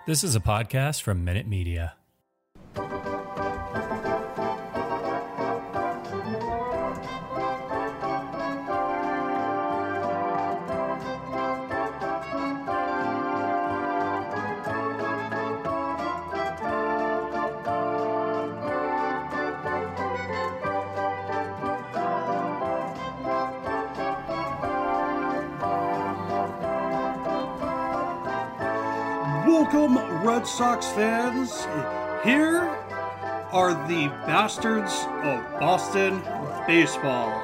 This is a podcast from Minute Media. Welcome, Red Sox fans. Here are the bastards of Boston baseball.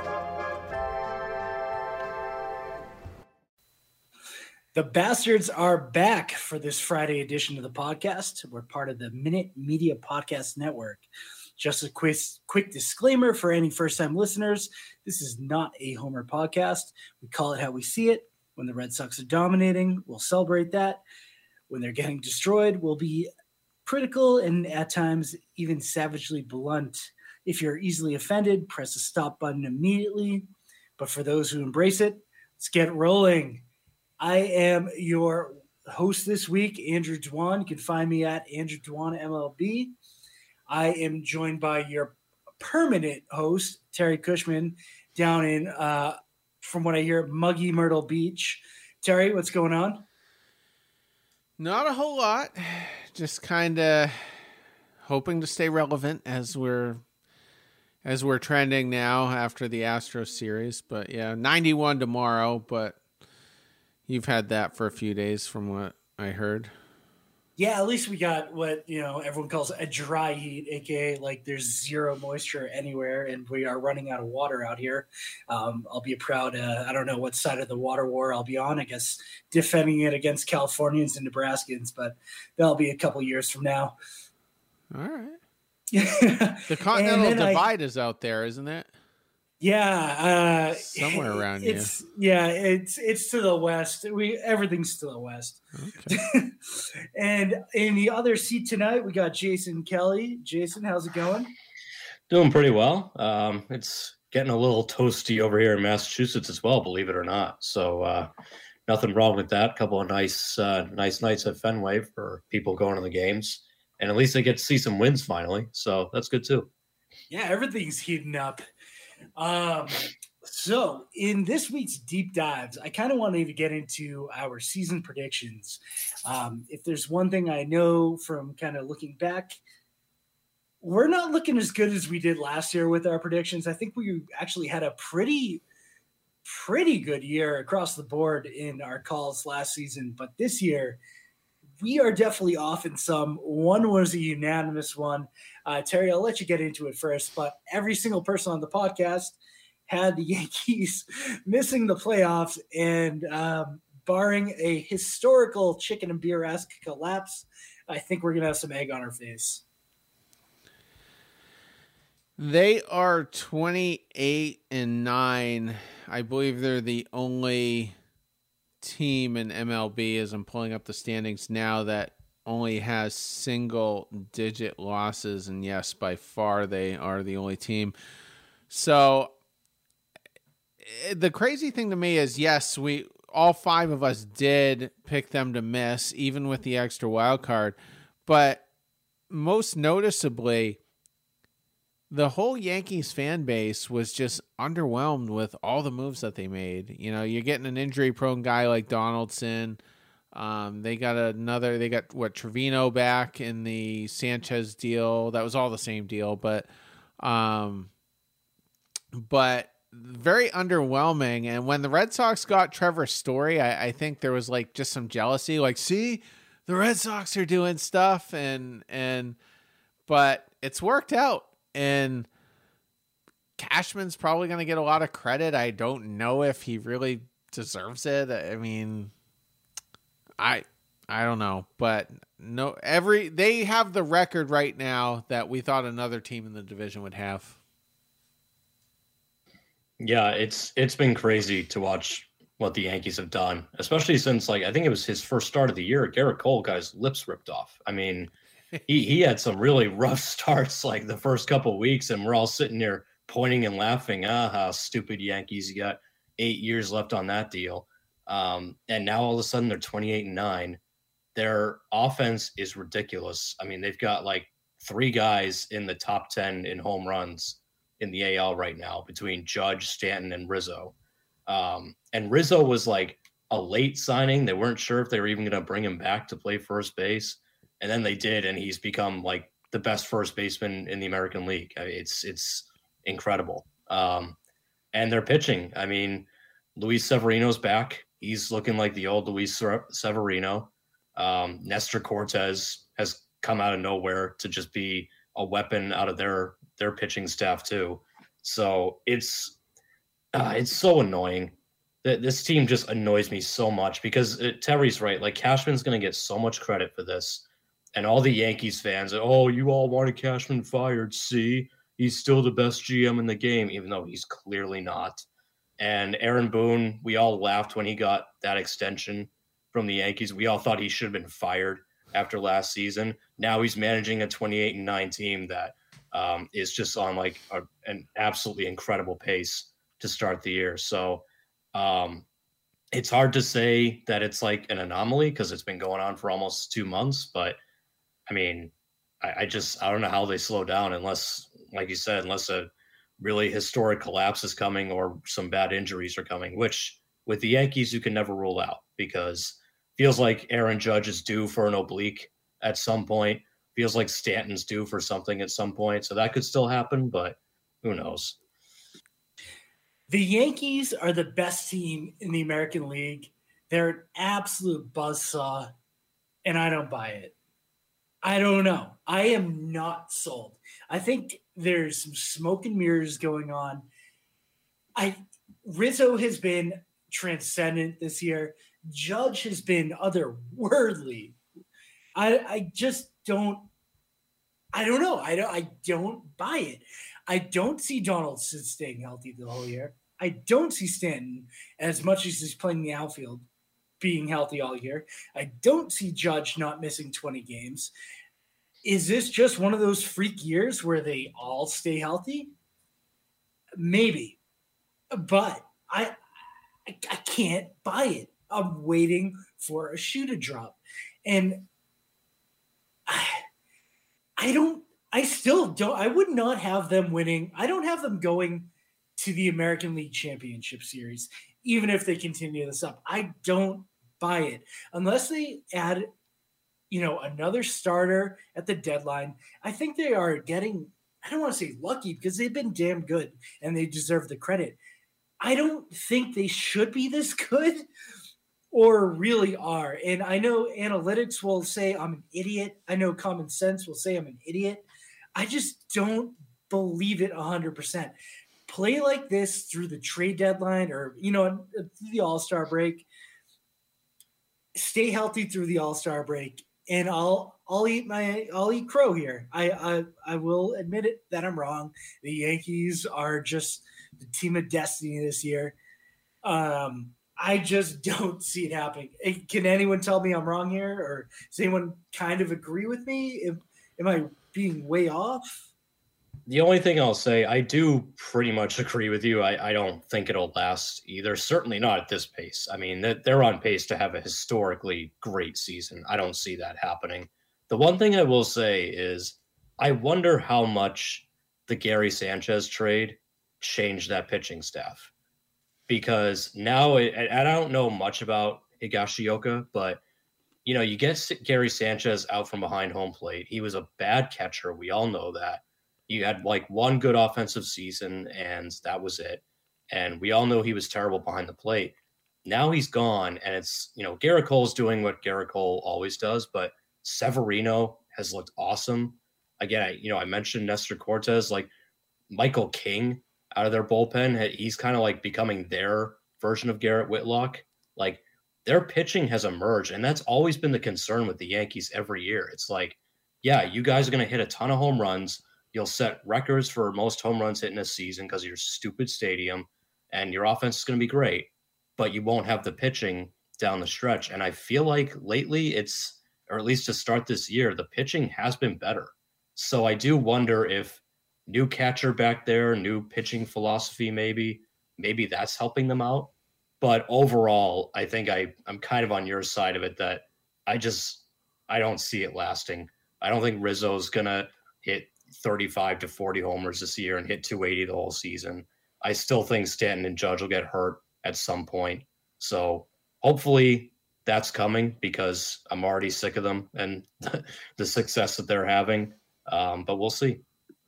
The bastards are back for this Friday edition of the podcast. We're part of the Minute Media Podcast Network. Just a quick disclaimer for any first-time listeners. This is not a homer podcast. We call it how we see it. When the Red Sox are dominating, we'll celebrate that. When they're getting destroyed, we'll be critical and at times even savagely blunt. If you're easily offended, press the stop button immediately. But for those who embrace it, let's get rolling. I am your host this week, Andrew Dwan. You can find me at Andrew Dwan MLB. I am joined by your permanent host, Terry Cushman, down in, from what I hear, muggy Myrtle Beach. Terry, what's going on? Not a whole lot. Just kind of hoping to stay relevant as we're trending now after the Astros series. But yeah, 91 tomorrow, but you've had that for a few days from what I heard. Yeah, at least we got what, everyone calls a dry heat, aka like there's zero moisture anywhere and we are running out of water out here. I'll be proud. I don't know what side of the water war I'll be on. I guess defending it against Californians and Nebraskans, but that'll be a couple years from now. All right. The Continental Divide is out there, isn't it? Yeah, somewhere around here. Yeah, it's to the west. Everything's to the west. Okay. And in the other seat tonight, we got Jason Kelly. Jason, how's it going? Doing pretty well. It's getting a little toasty over here in Massachusetts as well, believe it or not. So nothing wrong with that. A couple of nice nights at Fenway for people going to the games, and at least they get to see some wins finally. So that's good too. Yeah, everything's heating up. So in this week's deep dives, I kind of wanted to get into our season predictions. If there's one thing I know from kind of looking back, we're not looking as good as we did last year with our predictions. I think we actually had a pretty good year across the board in our calls last season, but this year we are definitely off in some. One was a unanimous one. Terry, I'll let you get into it first, but every single person on the podcast had the Yankees missing the playoffs, and barring a historical chicken and beer-esque collapse, I think we're going to have some egg on our face. They are 28-9. I believe they're the only team in MLB, as I'm pulling up the standings now, that only has single digit losses, and yes, by far they are the only team. So the crazy thing to me is, yes, all five of us did pick them to miss, even with the extra wild card, but most noticeably, the whole Yankees fan base was just underwhelmed with all the moves that they made. You're getting an injury-prone guy like Donaldson. They got Trevino back in the Sanchez deal. That was all the same deal, but very underwhelming. And when the Red Sox got Trevor Story, I think there was like just some jealousy. Like, see, the Red Sox are doing stuff, but it's worked out. And Cashman's probably going to get a lot of credit. I don't know if he really deserves it. I mean, I don't know, but no, they have the record right now that we thought another team in the division would have. Yeah, it's been crazy to watch what the Yankees have done, especially since I think it was his first start of the year. Garrett Cole got his lips ripped off. I mean, he had some really rough starts the first couple of weeks, and we're all sitting there pointing and laughing. How stupid Yankees! You got 8 years left on that deal, and now all of a sudden they're 28-9. their offense is ridiculous. I mean, they've got like 3 guys in the top 10 in home runs in the AL right now between Judge, Stanton, and Rizzo. And Rizzo was like a late signing. They weren't sure if they were even going to bring him back to play first base. And then they did, and he's become like the best first baseman in the American League. I mean, it's incredible. And they're pitching. I mean, Luis Severino's back. He's looking like the old Luis Severino. Nestor Cortez has come out of nowhere to just be a weapon out of their pitching staff too. So it's so annoying. This team just annoys me so much because Terry's right. Like, Cashman's going to get so much credit for this. And all the Yankees fans, oh, you all wanted Cashman fired. See, he's still the best GM in the game, even though he's clearly not. And Aaron Boone, we all laughed when he got that extension from the Yankees. We all thought he should have been fired after last season. Now he's managing a 28-9 team that is just on like an absolutely incredible pace to start the year. So it's hard to say that it's like an anomaly because it's been going on for almost 2 months. But I mean, I don't know how they slow down unless, like you said, unless a really historic collapse is coming or some bad injuries are coming, which with the Yankees, you can never rule out because feels like Aaron Judge is due for an oblique at some point. Feels like Stanton's due for something at some point. So that could still happen, but who knows? The Yankees are the best team in the American League. They're an absolute buzzsaw, and I don't buy it. I don't know. I am not sold. I think there's some smoke and mirrors going on. Rizzo has been transcendent this year. Judge has been otherworldly. I just don't. I don't know. I don't buy it. I don't see Donaldson staying healthy the whole year. I don't see Stanton, as much as he's playing the outfield, being healthy all year. I don't see Judge not missing 20 games. Is this just one of those freak years where they all stay healthy? Maybe. But I can't buy it. I'm waiting for a shoe to drop. And I still don't. I would not have them winning. I don't have them going to the American League Championship Series, even if they continue this up. I don't buy it unless they add, another starter at the deadline. I think they are getting, I don't want to say lucky because they've been damn good and they deserve the credit. I don't think they should be this good or really are. And I know analytics will say I'm an idiot. I know common sense will say I'm an idiot. I just don't believe it 100%. Play like this through the trade deadline or, through the All-Star break. Stay healthy through the All-Star break. And I'll eat crow here. I will admit it that I'm wrong. The Yankees are just the team of destiny this year. I just don't see it happening. Can anyone tell me I'm wrong here, or does anyone kind of agree with me? Am I being way off? The only thing I'll say, I do pretty much agree with you. I don't think it'll last either. Certainly not at this pace. I mean, they're on pace to have a historically great season. I don't see that happening. The one thing I will say is I wonder how much the Gary Sanchez trade changed that pitching staff. Because now, and I don't know much about Higashioka, but, you get Gary Sanchez out from behind home plate. He was a bad catcher. We all know that. You had like one good offensive season, and that was it. And we all know he was terrible behind the plate. Now he's gone, and it's, Gerrit Cole's doing what Gerrit Cole always does, but Severino has looked awesome. Again, I mentioned Nestor Cortez, like Michael King out of their bullpen. He's kind of like becoming their version of Garrett Whitlock. Like, their pitching has emerged, and that's always been the concern with the Yankees every year. It's like, yeah, you guys are going to hit a ton of home runs. You'll set records for most home runs hit in a season because of your stupid stadium, and your offense is going to be great, but you won't have the pitching down the stretch. And I feel like lately or at least to start this year, the pitching has been better. So I do wonder if new catcher back there, new pitching philosophy, maybe that's helping them out. But overall, I think I'm kind of on your side of it that I don't see it lasting. I don't think Rizzo's gonna hit 35 to 40 homers this year and hit 280 the whole season. I still think Stanton and Judge will get hurt at some point. So hopefully that's coming, because I'm already sick of them and the success that they're having. But we'll see.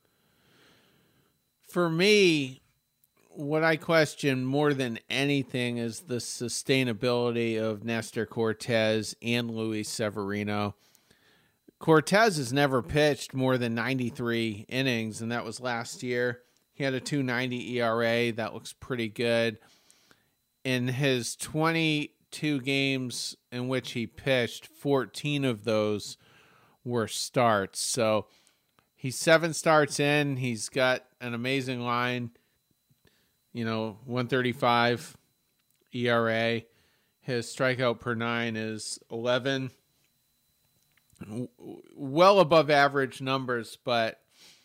For me, what I question more than anything is the sustainability of Nestor Cortes and Luis Severino. Cortes has never pitched more than 93 innings, and that was last year. He had a 2.90 ERA. That looks pretty good. In his 22 games in which he pitched, 14 of those were starts. So he's 7 starts in. He's got an amazing line. 135 ERA. His strikeout per 9 is 11. Well above average numbers, but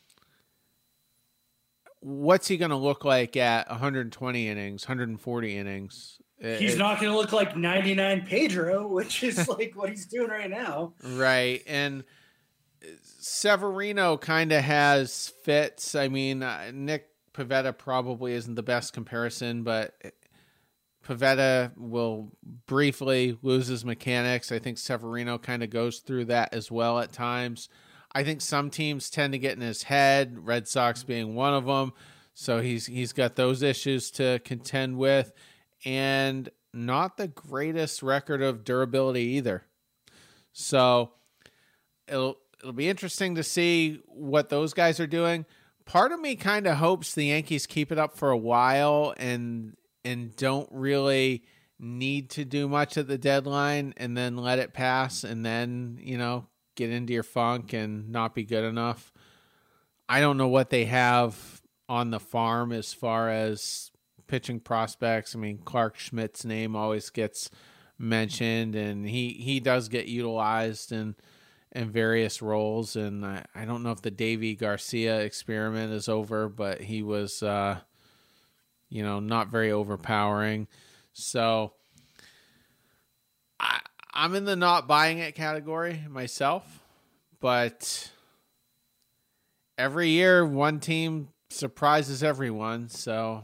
what's he going to look like at 120 innings, 140 innings? He's not going to look like 99 Pedro, which is like what he's doing right now. Right. And Severino kind of has fits. I mean, Nick Pivetta probably isn't the best comparison, but Pivetta will briefly lose his mechanics. I think Severino kind of goes through that as well at times. I think some teams tend to get in his head, Red Sox being one of them. So he's got those issues to contend with, and not the greatest record of durability either. So it'll be interesting to see what those guys are doing. Part of me kind of hopes the Yankees keep it up for a while and don't really need to do much at the deadline, and then let it pass, and then, get into your funk and not be good enough. I don't know what they have on the farm as far as pitching prospects. I mean, Clark Schmidt's name always gets mentioned, and he does get utilized in various roles. And I don't know if the Davy Garcia experiment is over, but he was, not very overpowering. So I'm in the not buying it category myself, but every year one team surprises everyone. So,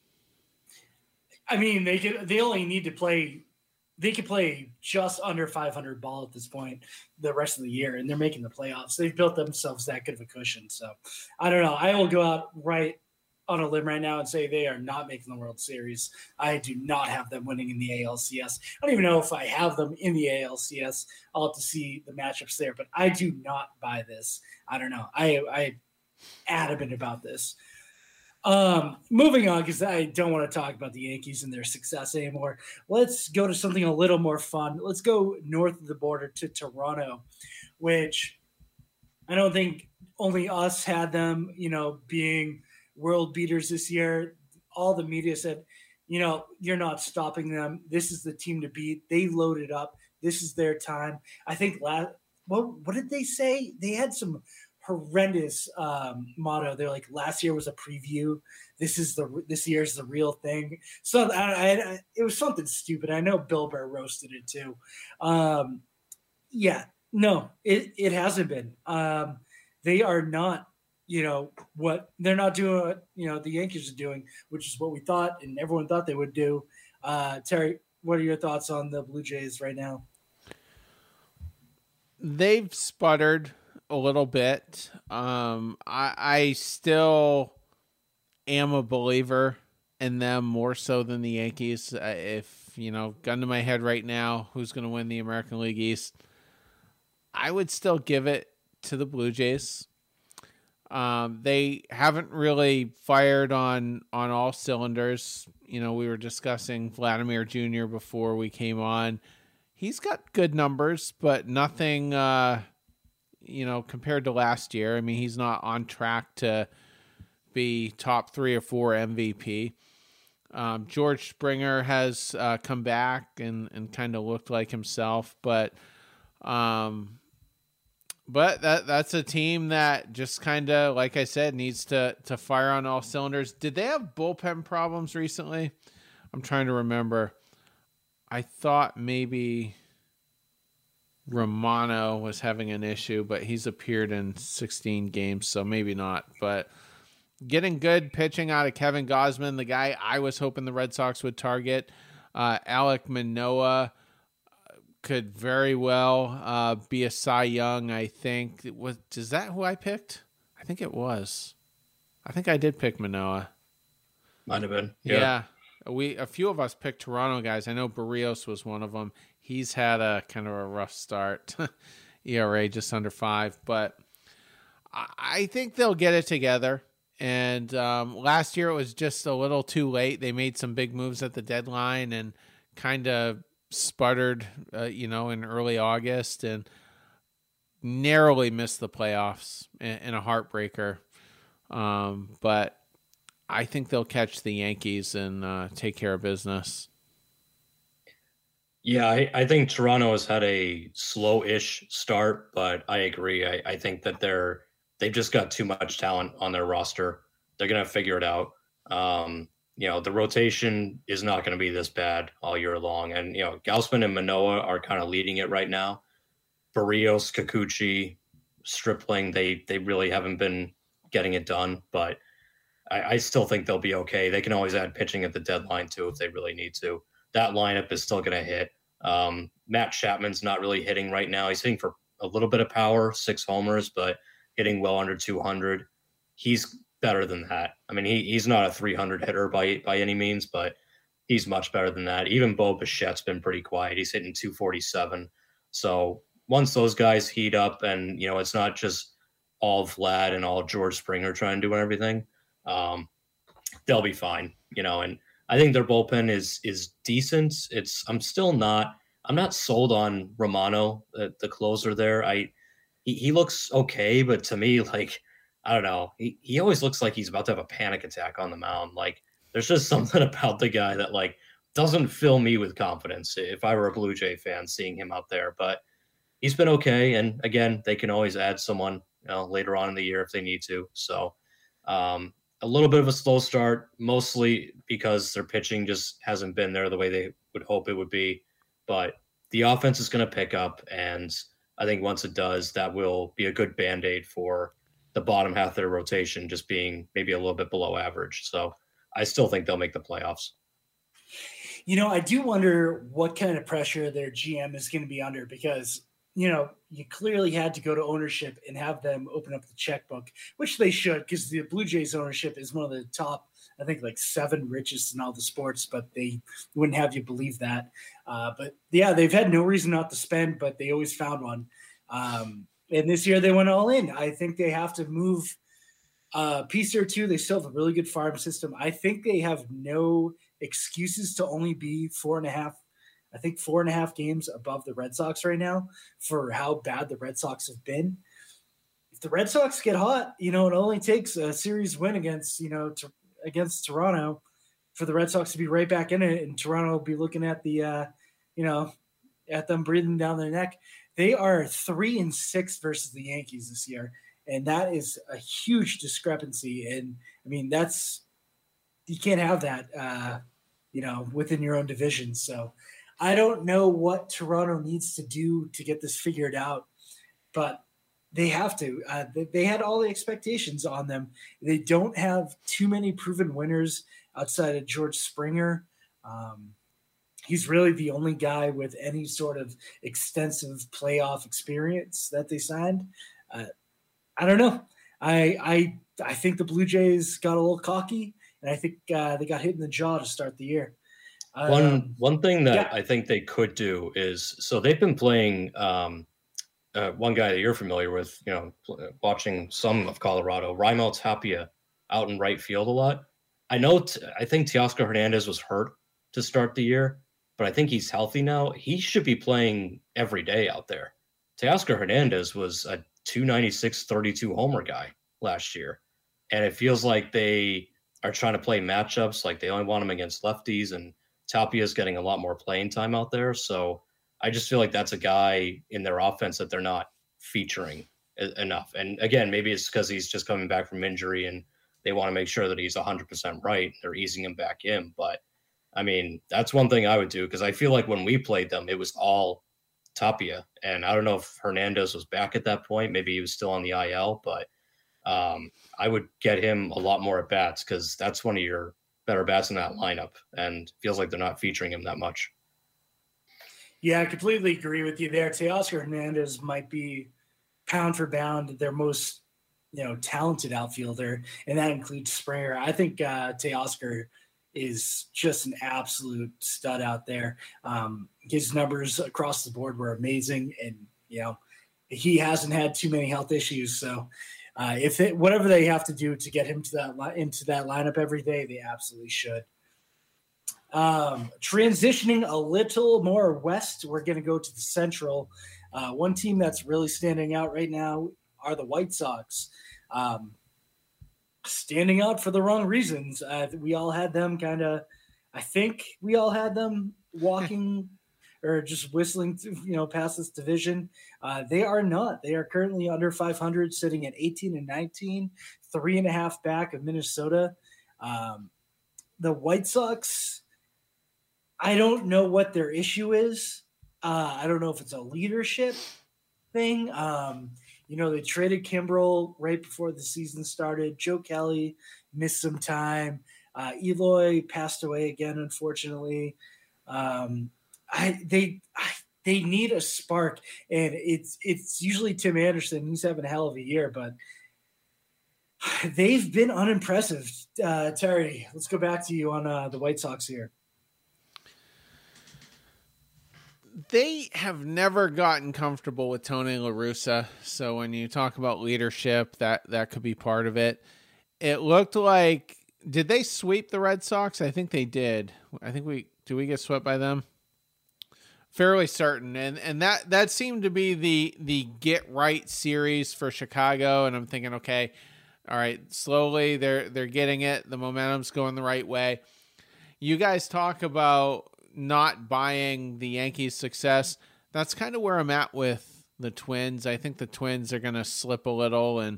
I mean, they only need to play. They could play just under 500 ball at this point the rest of the year, and they're making the playoffs. They've built themselves that good of a cushion. So I don't know. I will go out right on a limb right now and say they are not making the World Series. I do not have them winning in the ALCS. I don't even know if I have them in the ALCS. I'll have to see the matchups there, but I do not buy this. I don't know. I adamant about this. Moving on, because I don't want to talk about the Yankees and their success anymore. Let's go to something a little more fun. Let's go north of the border to Toronto, which I don't think only us had them, being world beaters this year. All the media said, you're not stopping them. This is the team to beat. They loaded up. This is their time. I think what did they say? They had some horrendous motto. They're like, last year was a preview. This year's the real thing. So it was something stupid. I know Bill Burr roasted it too. It hasn't been. They are not, what they're not doing what, the Yankees are doing, which is what we thought and everyone thought they would do. Terry, what are your thoughts on the Blue Jays right now? They've sputtered a little bit. I still am a believer in them more so than the Yankees. If, gun to my head right now, who's going to win the American League East, I would still give it to the Blue Jays. They haven't really fired on all cylinders. We were discussing Vladimir Jr. before we came on. He's got good numbers, but nothing, compared to last year. I mean, he's not on track to be top 3 or 4 MVP. George Springer has come back and kind of looked like himself, but that's a team that just kind of, like I said, needs to fire on all cylinders. Did they have bullpen problems recently? I'm trying to remember. I thought maybe Romano was having an issue, but he's appeared in 16 games, so maybe not. But getting good pitching out of Kevin Gausman, the guy I was hoping the Red Sox would target. Alek Manoah could very well be a Cy Young, I think. Is that who I picked? I think it was. I think I did pick Manoah. Might have been. Yeah. A few of us picked Toronto guys. I know Barrios was one of them. He's had a kind of a rough start. ERA just under 5, but I think they'll get it together. And last year it was just a little too late. They made some big moves at the deadline and kind of sputtered, in early August and narrowly missed the playoffs in a heartbreaker. But I think they'll catch the Yankees and take care of business. Yeah, I think Toronto has had a slow-ish start, but I agree. I think that they've just got too much talent on their roster. They're going to figure it out. The rotation is not going to be this bad all year long. And, Gausman and Manoah are kind of leading it right now. Barrios, Kikuchi, Stripling, they really haven't been getting it done, but I still think they'll be okay. They can always add pitching at the deadline too if they really need to. That lineup is still going to hit. Matt Chapman's not really hitting right now. He's hitting for a little bit of power, 6 homers, but hitting well under 200. He's better than that. I mean, he's not a 300 hitter by any means, but he's much better than that. Even Bo Bichette's been pretty quiet. He's hitting 247. So once those guys heat up and, it's not just all Vlad and all George Springer trying to do everything, they'll be fine, and I think their bullpen is decent. I'm not sold on Romano, the closer there. He looks okay, but to me, I don't know. He always looks like he's about to have a panic attack on the mound. There's just something about the guy that doesn't fill me with confidence if I were a Blue Jay fan seeing him out there, but he's been okay. And again, they can always add someone, later on in the year if they need to. So, a little bit of a slow start, mostly because their pitching just hasn't been there the way they would hope it would be. But the offense is going to pick up, and I think once it does, that will be a good Band-Aid for the bottom half of their rotation just being maybe a little bit below average. So I still think they'll make the playoffs. I do wonder what kind of pressure their GM is going to be under because you clearly had to go to ownership and have them open up the checkbook, which they should, because the Blue Jays ownership is one of the top, I think 7 richest in all the sports, but they wouldn't have you believe that. But yeah, they've had no reason not to spend, but they always found one. And this year they went all in. I think they have to move a piece or two. They still have a really good farm system. I think they have no excuses to only be 4.5 games above the Red Sox right now for how bad the Red Sox have been. If the Red Sox get hot, it only takes a series win against Toronto for the Red Sox to be right back in it, and Toronto will be looking at at them breathing down their neck. They are 3-6 versus the Yankees this year, and that is a huge discrepancy. And I mean, you can't have that, within your own division. So I don't know what Toronto needs to do to get this figured out, but they have to. They had all the expectations on them. They don't have too many proven winners outside of George Springer. He's really the only guy with any sort of extensive playoff experience that they signed. I don't know. I think the Blue Jays got a little cocky, and I think they got hit in the jaw to start the year. One thing that I think they could do is, so they've been playing one guy that you're familiar with, watching some of Colorado, Raimel Tapia, out in right field a lot. I think Teoscar Hernandez was hurt to start the year, but I think he's healthy now. He should be playing every day out there. Teoscar Hernandez was a 296, 32 homer guy last year. And it feels like they are trying to play matchups. Like they only want him against lefties, and Tapia's getting a lot more playing time out there. So I just feel like that's a guy in their offense that they're not featuring enough. And again, maybe it's because he's just coming back from injury and they want to make sure that he's 100% right. They're easing him back in. But I mean, that's one thing I would do, because I feel like when we played them, it was all Tapia. And I don't know if Hernandez was back at that point. Maybe he was still on the IL, but I would get him a lot more at bats because that's one of your better bats in that lineup, and feels like they're not featuring him that much. Yeah, I completely agree with you there. Teoscar Hernandez might be pound for pound their most, talented outfielder, and that includes Springer. I think Teoscar is just an absolute stud out there. His numbers across the board were amazing, and he hasn't had too many health issues. So whatever they have to do to get him into that lineup every day, they absolutely should. Transitioning a little more west, we're going to go to the Central. One team that's really standing out right now are the White Sox. Standing out for the wrong reasons. We all had them walking or just whistling, past this division. They are not. They are currently under 500, sitting at 18-19, 3.5 back of Minnesota. The White Sox, I don't know what their issue is. I don't know if it's a leadership thing. They traded Kimbrel right before the season started. Joe Kelly missed some time. Eloy passed away again, unfortunately. They need a spark, and it's usually Tim Anderson. He's having a hell of a year, but they've been unimpressive. Terry, let's go back to you on the White Sox here. They have never gotten comfortable with Tony La Russa. So when you talk about leadership, that could be part of it. It looked like, did they sweep the Red Sox? I think they did. Did we get swept by them? Fairly certain. And that seemed to be the get right series for Chicago. And I'm thinking, okay, all right, slowly they're getting it. The momentum's going the right way. You guys talk about not buying the Yankees' success. That's kind of where I'm at with the Twins. I think the Twins are going to slip a little, and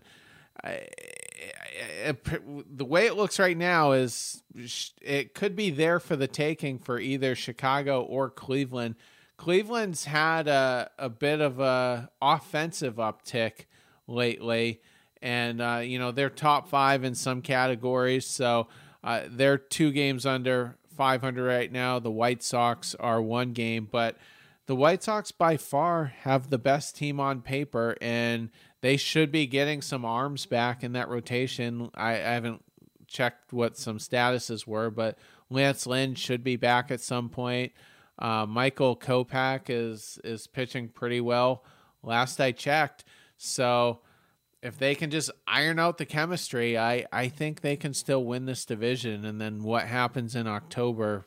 the way it looks right now is it could be there for the taking for either Chicago or Cleveland. Cleveland's had a bit of a offensive uptick lately, and they're top 5 in some categories, so they're 2 games under 500 right now. The White Sox are 1 game, but the White Sox by far have the best team on paper, and they should be getting some arms back in that rotation. I haven't checked what some statuses were, but Lance Lynn should be back at some point. Michael Kopech is pitching pretty well last I checked. So if they can just iron out the chemistry, I think they can still win this division. And then what happens in October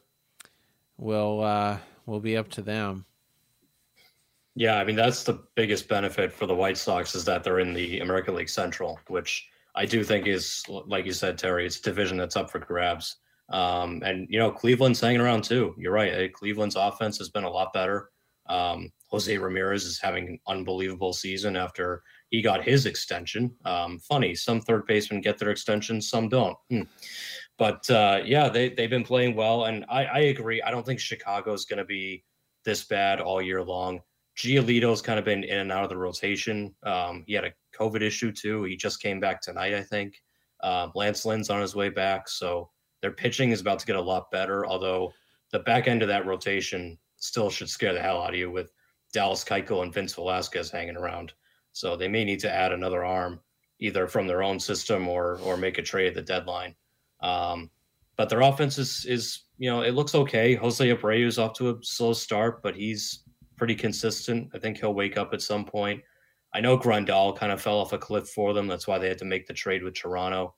will be up to them. Yeah, I mean, that's the biggest benefit for the White Sox is that they're in the American League Central, which I do think is, like you said, Terry, it's a division that's up for grabs. And Cleveland's hanging around too. You're right. Cleveland's offense has been a lot better. Jose Ramirez is having an unbelievable season after he got his extension. Funny, some third basemen get their extensions, some don't. But they've been playing well, and I agree. I don't think Chicago's going to be this bad all year long. Giolito's kind of been in and out of the rotation. He had a COVID issue too. He just came back tonight, I think. Lance Lynn's on his way back, so their pitching is about to get a lot better, although the back end of that rotation still should scare the hell out of you with Dallas Keuchel and Vince Velasquez hanging around. So they may need to add another arm, either from their own system or make a trade at the deadline. But their offense is it looks okay. Jose Abreu is off to a slow start, but he's pretty consistent. I think he'll wake up at some point. I know Grandal kind of fell off a cliff for them. That's why they had to make the trade with Toronto.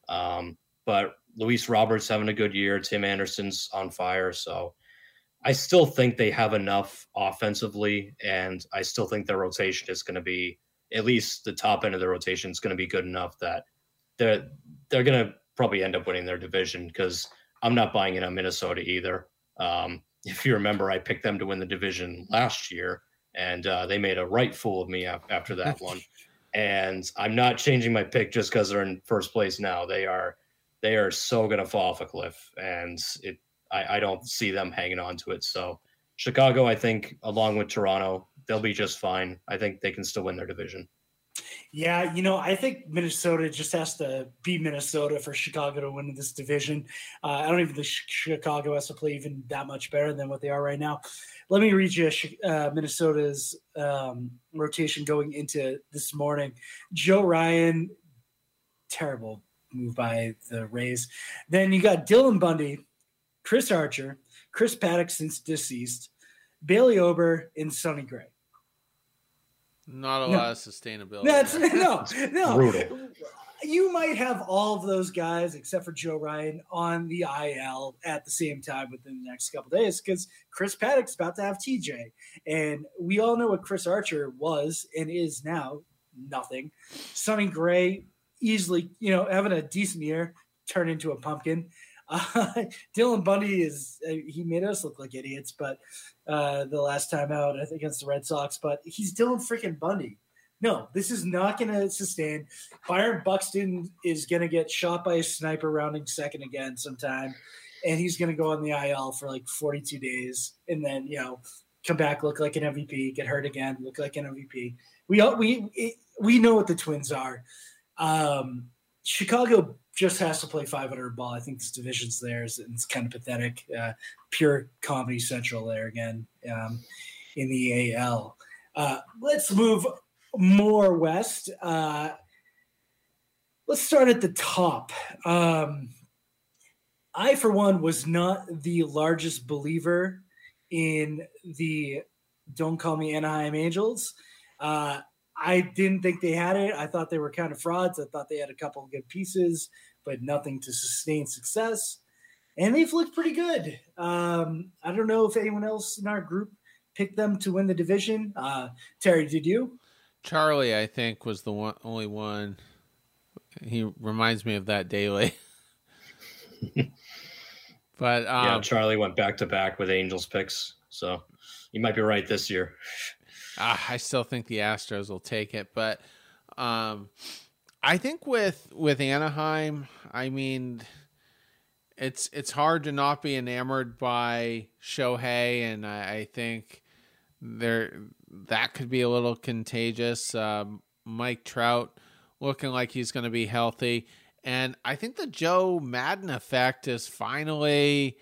But Luis Roberts having a good year. Tim Anderson's on fire. So I still think they have enough offensively, and I still think their rotation is going to be, at least the top end of the rotation is going to be good enough that they're going to probably end up winning their division, because I'm not buying in on Minnesota either. If you remember, I picked them to win the division last year, and they made a right fool of me after that one. And I'm not changing my pick just because they're in first place now. They are so going to fall off a cliff, and I don't see them hanging on to it. So Chicago, I think, along with Toronto, they'll be just fine. I think they can still win their division. Yeah, I think Minnesota just has to be Minnesota for Chicago to win this division. I don't even think Chicago has to play even that much better than what they are right now. Let me read you Minnesota's rotation going into this morning. Joe Ryan, terrible move by the Rays. Then you got Dylan Bundy, Chris Archer, Chris Paddock since deceased, Bailey Ober, and Sonny Gray. Not a lot of sustainability. No. Brutal. You might have all of those guys, except for Joe Ryan, on the IL at the same time within the next couple of days because Chris Paddock's about to have TJ. And we all know what Chris Archer was and is now, nothing. Sonny Gray, easily, having a decent year, turned into a pumpkin. Dylan Bundy he made us look like idiots, but the last time out, I think against the Red Sox, but he's Dylan freaking Bundy. No, this is not going to sustain. Byron Buxton is going to get shot by a sniper rounding second again sometime, and he's going to go on the IL for like 42 days, and then come back, look like an MVP, get hurt again, look like an MVP. We know what the Twins are. Chicago just has to play 500 ball. I think this division's theirs, and it's kind of pathetic. Pure Comedy Central there again in the AL. Let's move more west. Let's start at the top. I, for one, was not the largest believer in the Don't Call Me Anaheim Angels. I didn't think they had it. I thought they were kind of frauds. I thought they had a couple of good pieces, but nothing to sustain success. And they've looked pretty good. I don't know if anyone else in our group picked them to win the division. Terry, did you? Charlie, I think, was the only one. He reminds me of that daily. But yeah, Charlie went back to back with Angels picks, so you might be right this year. I still think the Astros will take it, but I think with Anaheim, I mean, it's hard to not be enamored by Shohei, and I think that could be a little contagious. Mike Trout looking like he's going to be healthy, and I think the Joe Madden effect is finally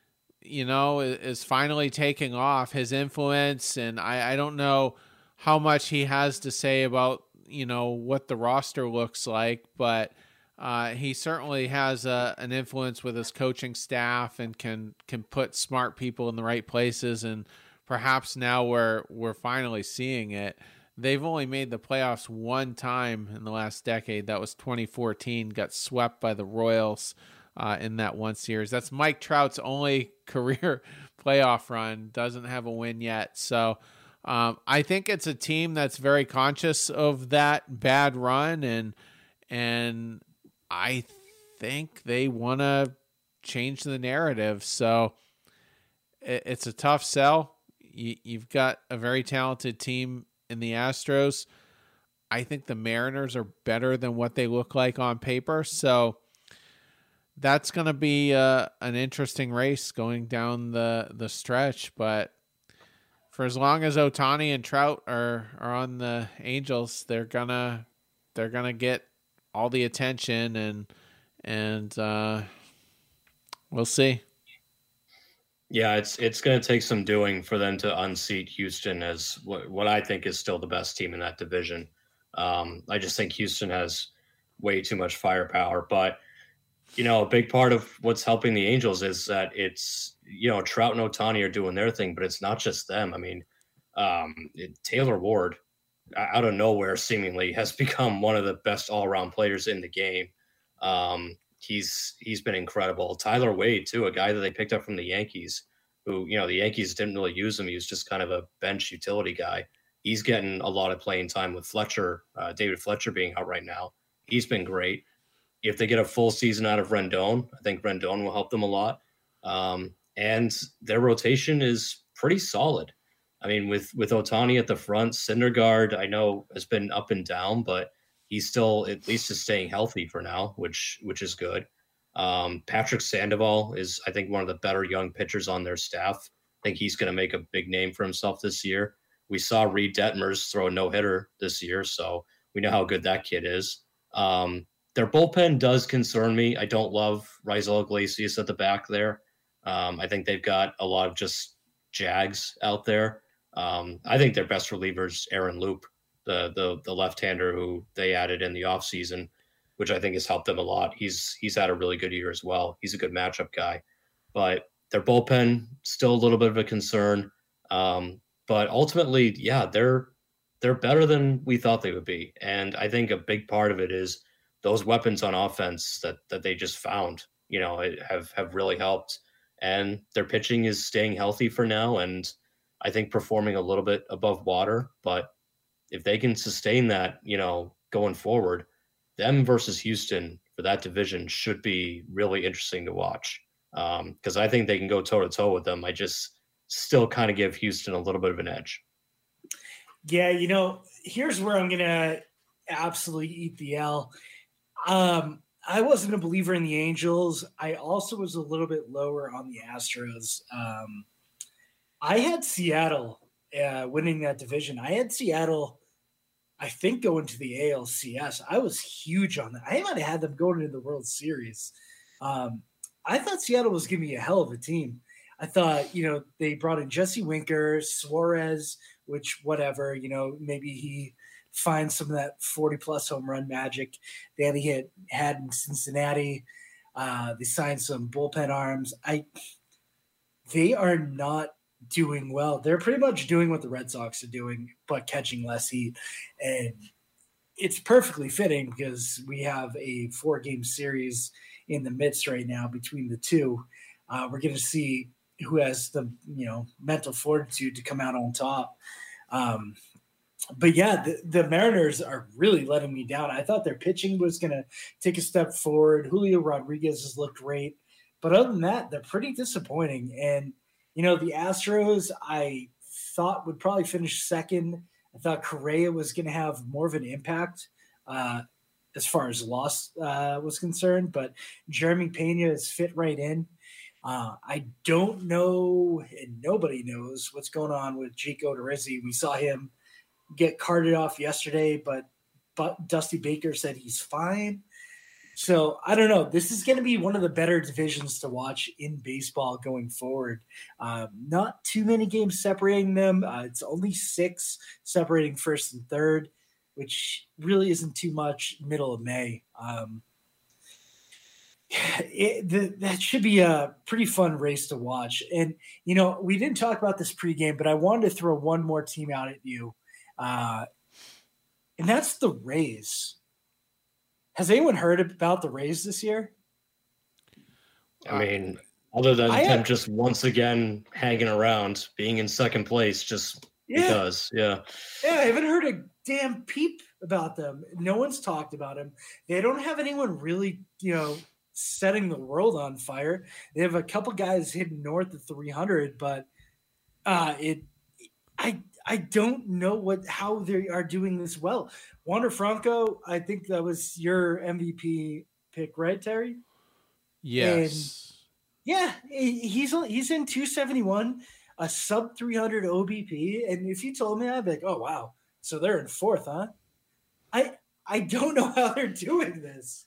taking off, his influence. And I don't know how much he has to say about, what the roster looks like, but he certainly has an influence with his coaching staff and can put smart people in the right places. And perhaps now we're finally seeing it. They've only made the playoffs one time in the last decade. That was 2014, got swept by the Royals in that one series. That's Mike Trout's only career playoff run, doesn't have a win yet. So I think it's a team that's very conscious of that bad run, and I think they want to change the narrative. So it's a tough sell. You've got a very talented team in the Astros. I think the Mariners are better than what they look like on paper. So that's going to be an interesting race going down the stretch. But for as long as Ohtani and Trout are on the Angels, they're gonna get all the attention, and we'll see. Yeah, it's going to take some doing for them to unseat Houston as what I think is still the best team in that division. I just think Houston has way too much firepower. But, a big part of what's helping the Angels is that it's, Trout and Ohtani are doing their thing, but it's not just them. I mean, Taylor Ward, out of nowhere, seemingly has become one of the best all-around players in the game. He's been incredible. Tyler Wade, too, a guy that they picked up from the Yankees, who, the Yankees didn't really use him. He was just kind of a bench utility guy. He's getting a lot of playing time with Fletcher, David Fletcher being out right now. He's been great. If they get a full season out of Rendon, I think Rendon will help them a lot. And their rotation is pretty solid. I mean, with Ohtani at the front, Syndergaard, I know, has been up and down, but he's still at least is staying healthy for now, which is good. Patrick Sandoval is, I think, one of the better young pitchers on their staff. I think he's going to make a big name for himself this year. We saw Reed Detmers throw a no-hitter this year, so we know how good that kid is. Their bullpen does concern me. I don't love Raisel Iglesias at the back there. I think they've got a lot of just jags out there. I think their best reliever's Aaron Loop, the left-hander who they added in the offseason, which I think has helped them a lot. He's had a really good year as well. He's a good matchup guy. But their bullpen, still a little bit of a concern. But ultimately, yeah, they're better than we thought they would be. And I think a big part of it is those weapons on offense that they just found, have really helped. And their pitching is staying healthy for now, and I think performing a little bit above water. But if they can sustain that, going forward, them versus Houston for that division should be really interesting to watch. Because I think they can go toe-to-toe with them. I just still kind of give Houston a little bit of an edge. Yeah, here's where I'm going to absolutely eat the L. I wasn't a believer in the Angels. I also was a little bit lower on the Astros. I had Seattle winning that division. I had Seattle, I think, going to the ALCS. I was huge on that. I might have had them going into the World Series. I thought Seattle was going to be a hell of a team. I thought, they brought in Jesse Winker, Suarez, which whatever, maybe he finds some of that 40-plus home run magic that he had in Cincinnati. They signed some bullpen arms. They are not doing well. They're pretty much doing what the Red Sox are doing, but catching less heat. And it's perfectly fitting because we have a 4-game series in the midst right now between the two. We're going to see who has the mental fortitude to come out on top. But yeah, the Mariners are really letting me down. I thought their pitching was going to take a step forward. Julio Rodriguez has looked great, but other than that, they're pretty disappointing. And the Astros, I thought would probably finish second. I thought Correa was going to have more of an impact as far as loss was concerned, but Jeremy Pena is fit right in. I don't know, and nobody knows what's going on with Jake Odorizzi. We saw him get carted off yesterday, but Dusty Baker said he's fine. So I don't know. This is going to be one of the better divisions to watch in baseball going forward. Not too many games separating them. It's only 6 separating first and third, which really isn't too much middle of May. That should be a pretty fun race to watch. And, we didn't talk about this pregame, but I wanted to throw one more team out at you. And that's the Rays. Has anyone heard about the Rays this year? I mean, other than them just once again hanging around, being in second place just because. Yeah, I haven't heard a damn peep about them. No one's talked about them. They don't have anyone really, setting the world on fire. They have a couple guys hitting north of 300, but I don't know how they are doing this well. Wander Franco, I think that was your MVP pick, right, Terry? Yes. And yeah, he's in 271, a sub 300 OBP, and if you told me, I'd be like, oh wow, so they're in 4th, huh? I don't know how they're doing this.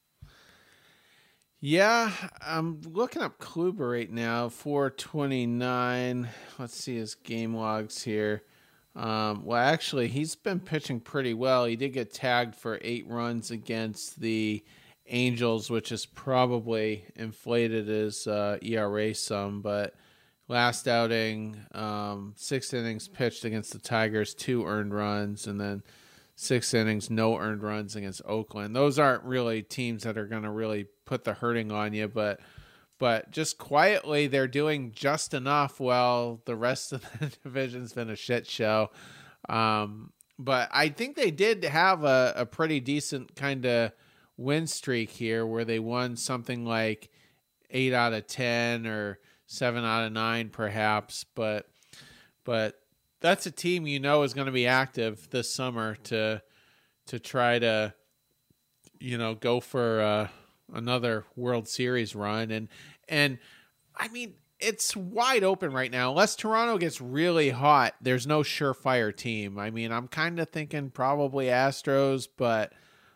Yeah, I'm looking up Kluber right now, 429. Let's see his game logs here. Well, actually, he's been pitching pretty well. He did get tagged for 8 runs against the Angels, which has probably inflated his ERA some. But last outing, 6 innings pitched against the Tigers, 2 earned runs, and then 6 innings, no earned runs against Oakland. Those aren't really teams that are going to really put the hurting on you, but just quietly they're doing just enough while the rest of the division's been a shit show. But I think they did have a pretty decent kind of win streak here where they won something like 8 out of 10 or 7 out of 9 perhaps. But that's a team is going to be active this summer to try to, go for another World Series run. And I mean, it's wide open right now. Unless Toronto gets really hot, there's no surefire team. I mean, I'm kind of thinking probably Astros, but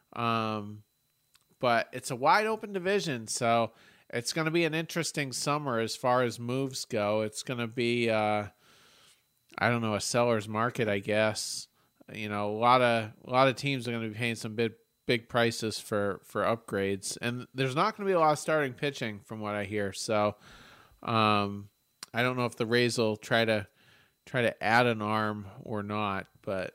it's a wide open division, so it's going to be an interesting summer as far as moves go. It's going to be, I don't know, a seller's market, I guess. You know, a lot of teams are going to be paying some big prices for upgrades, and there's not going to be a lot of starting pitching from what I hear. So, I don't know if the Rays will try to add an arm or not, but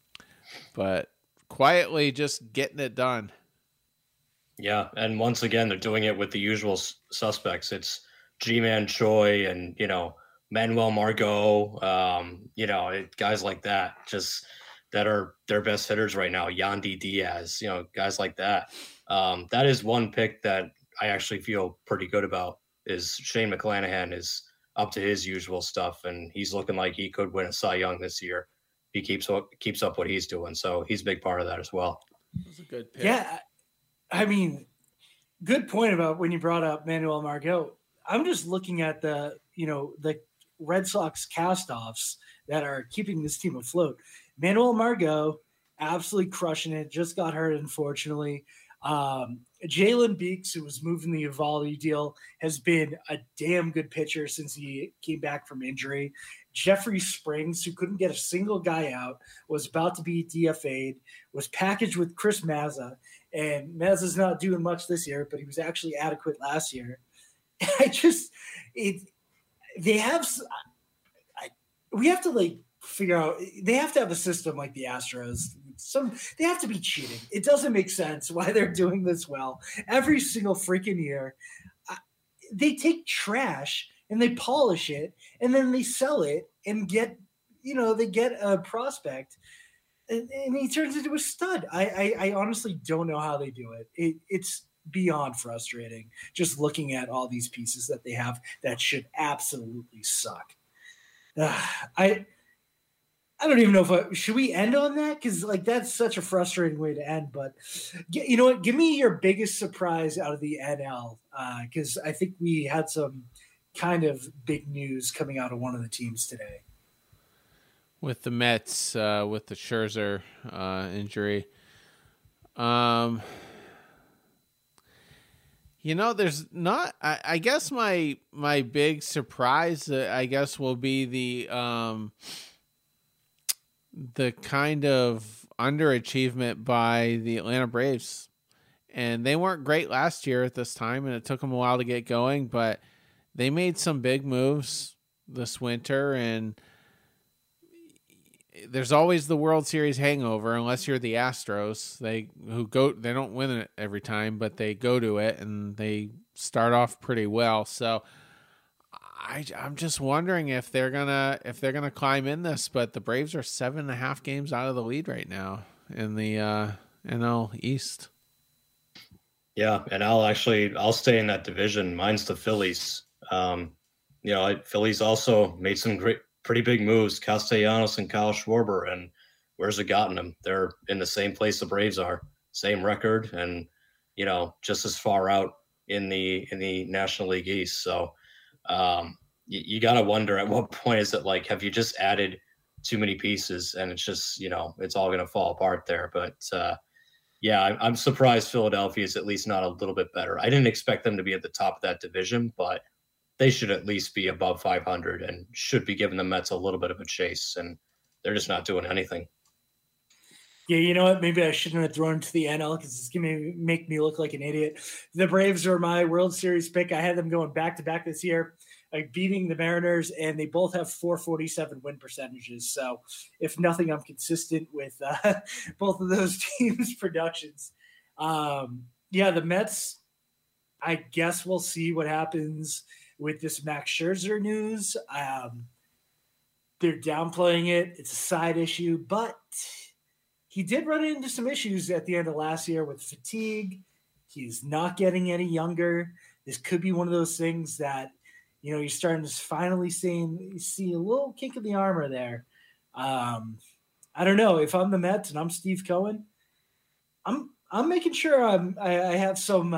quietly just getting it done. Yeah, and once again, they're doing it with the usual suspects. It's G-Man Choi and, Manuel Margot, guys like that, just that are their best hitters right now. Yandy Diaz, guys like that. That is one pick that I actually feel pretty good about, is Shane McClanahan is up to his usual stuff, and he's looking like he could win a Cy Young this year. He keeps up what he's doing, so he's a big part of that as well. That's a good pick. Yeah, I mean, good point about when you brought up Manuel Margot. I'm just looking at the Red Sox cast-offs that are keeping this team afloat. Manuel Margot, absolutely crushing it. Just got hurt, unfortunately. Jalen Beeks, who was moving the Evaldi deal, has been a damn good pitcher since he came back from injury. Jeffrey Springs, who couldn't get a single guy out, was about to be DFA'd, was packaged with Chris Mazza, and Mazza's not doing much this year, but he was actually adequate last year. We have to figure out, they have to have a system like the Astros. They have to be cheating. It doesn't make sense why they're doing this well every single freaking year. They take trash and they polish it, and then they sell it and get a prospect, and he turns into a stud. I honestly don't know how they do it. It's beyond frustrating just looking at all these pieces that they have that should absolutely suck. I don't even know should we end on that? Because that's such a frustrating way to end. But you know what? Give me your biggest surprise out of the NL, because I think we had some kind of big news coming out of one of the teams today. With the Mets, with the Scherzer injury. There's not. I guess my big surprise, I guess, will be the kind of underachievement by the Atlanta Braves. And they weren't great last year at this time, and it took them a while to get going, but they made some big moves this winter, and there's always the World Series hangover unless you're the Astros. They don't win it every time, but they go to it and they start off pretty well. So I'm just wondering if they're gonna climb in this, but the Braves are 7.5 games out of the lead right now in the NL East. Yeah, and I'll stay in that division. Mine's the Phillies. Phillies also made some pretty big moves, Castellanos and Kyle Schwarber, and where's it gotten them? They're in the same place the Braves are, same record, and just as far out in the National League East. So you got to wonder, at what point is it have you just added too many pieces and it's just it's all going to fall apart there? But I'm surprised Philadelphia is at least not a little bit better. I didn't expect them to be at the top of that division, but they should at least be above 500 and should be giving the Mets a little bit of a chase, and they're just not doing anything. Yeah, you know what? Maybe I shouldn't have thrown to the NL because it's going to make me look like an idiot. The Braves are my World Series pick. I had them going back-to-back this year, beating the Mariners, and they both have .447 win percentages. So if nothing, I'm consistent with both of those teams' productions. The Mets, I guess we'll see what happens with this Max Scherzer news. They're downplaying it. It's a side issue, but he did run into some issues at the end of last year with fatigue. He's not getting any younger. This could be one of those things that, you're starting to finally see a little kick in the armor there. I don't know. If I'm the Mets and I'm Steve Cohen, I'm making sure I have some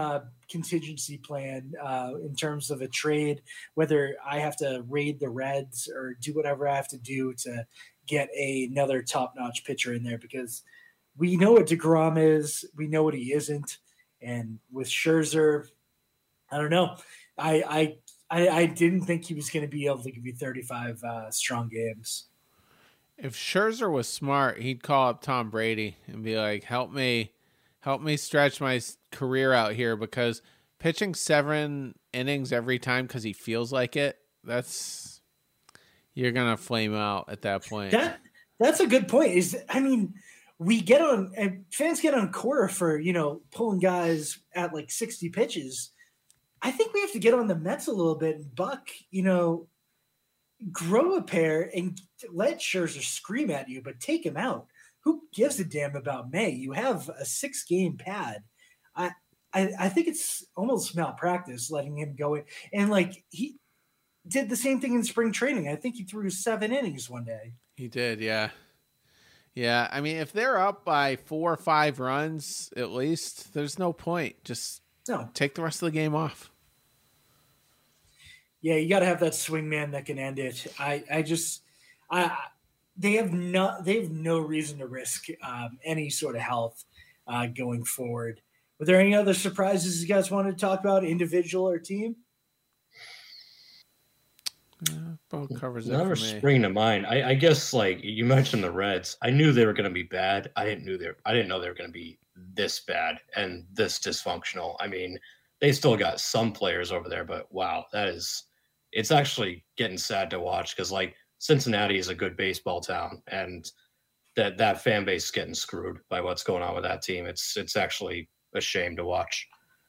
contingency plan in terms of a trade, whether I have to raid the Reds or do whatever I have to do to get another top-notch pitcher in there, because we know what DeGrom is. We know what he isn't. And with Scherzer, I don't know. I didn't think he was going to be able to give you 35 strong games. If Scherzer was smart, he'd call up Tom Brady and be like, help me stretch my career out here, because pitching 7 innings every time because he feels like it, you're going to flame out at that point. That's a good point. We get on, and fans get on Cora for, pulling guys at like 60 pitches. I think we have to get on the Mets a little bit and Buck, grow a pair and let Scherzer scream at you, but take him out. Who gives a damn about May? You have a 6-game pad. I think it's almost malpractice letting him go in. And like, he did the same thing in spring training. I think he threw 7 innings one day. He did. Yeah. Yeah. I mean, if they're up by 4 or 5 runs, at least, there's no point. Just take the rest of the game off. Yeah, you got to have that swing man that can end it. They have no reason to risk any sort of health going forward. Were there any other surprises you guys wanted to talk about, individual or team? Both covers Never it for me. spring to mind. I guess, like you mentioned, the Reds. I knew they were going to be bad. I didn't know they were going to be this bad and this dysfunctional. I mean, they still got some players over there, but wow, it's actually getting sad to watch, because like Cincinnati is a good baseball town, and that fan base is getting screwed by what's going on with that team. It's actually a shame to watch.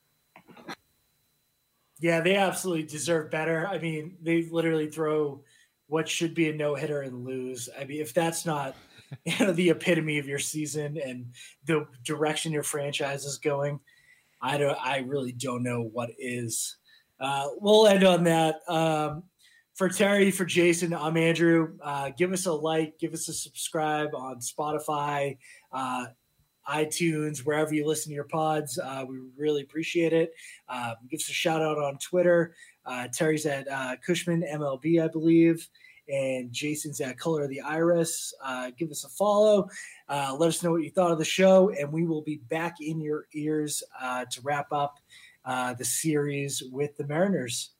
Yeah, they absolutely deserve better. I mean, they literally throw what should be a no-hitter and lose. I mean, if that's not the epitome of your season and the direction your franchise is going, I really don't know what is. We'll end on that. For Terry, for Jason, I'm Andrew. Give us a like, give us a subscribe on Spotify, iTunes, wherever you listen to your pods. We really appreciate it. Give us a shout out on Twitter. Terry's at Cushman MLB, I believe, and Jason's at Color of the Iris. Give us a follow. Let us know what you thought of the show, and we will be back in your ears to wrap up the series with the Mariners.